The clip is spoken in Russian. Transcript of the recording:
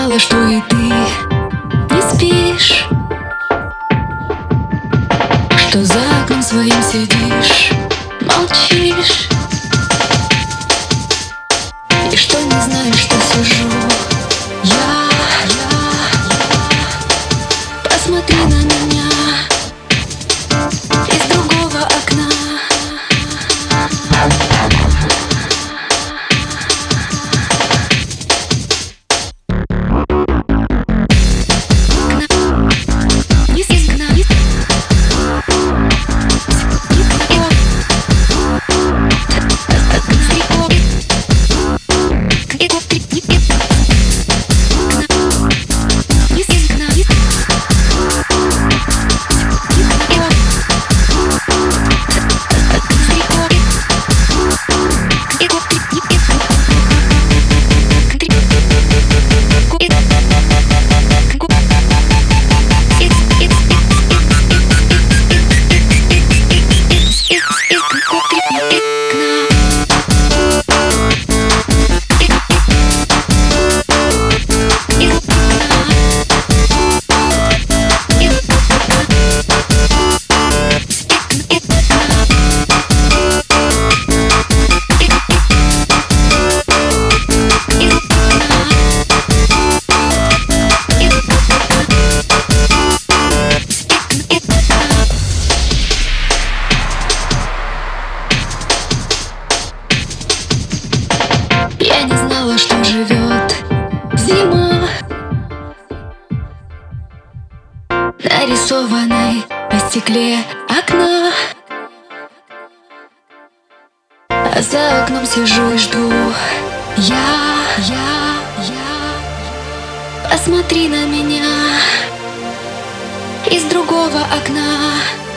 знала, что и ты не спишь, что за окном своим сидишь, молчишь, и что не знаешь, что сижу я. Посмотри на меня из другого окна. Я не знала, что живет зима, нарисованной на стекле окна. А за окном сижу и жду я. Посмотри на меня из другого окна.